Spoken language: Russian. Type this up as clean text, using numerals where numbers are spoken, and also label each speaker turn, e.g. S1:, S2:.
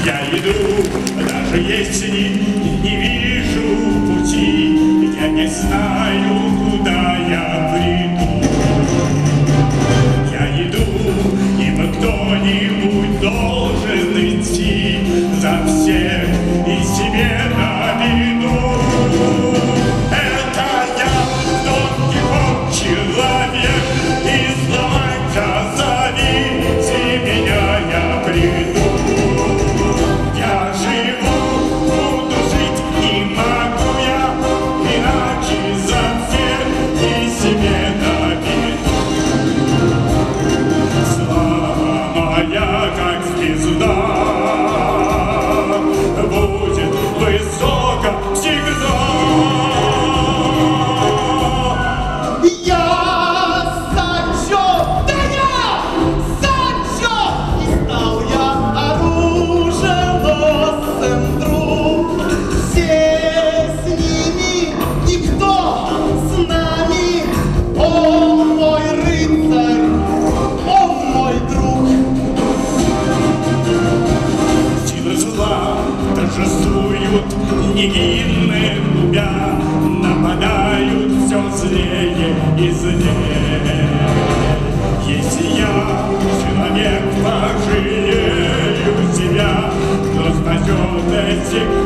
S1: Я иду, даже если не вижу пути, я не знаю, куда я приду. Я иду, ибо кто-нибудь должен идти за всех и себе на виду. Это я, Дон Кихот, человек, и сломай-ка, зовите меня, я приду. Я живу, буду жить, не могу я иначе за всех и себе на виду. Слава моя, как звезда, будет высоко всегда.
S2: Я Санчо, да я Санчо, и стал я оруженосцем, друг. Все с ними, никто с нами. Он мой рыцарь, он мой друг.
S1: Силы зла торжествуют, невинные губя, нападают все злее и злее. Если я, человек, пожалею себя, кто спасет эти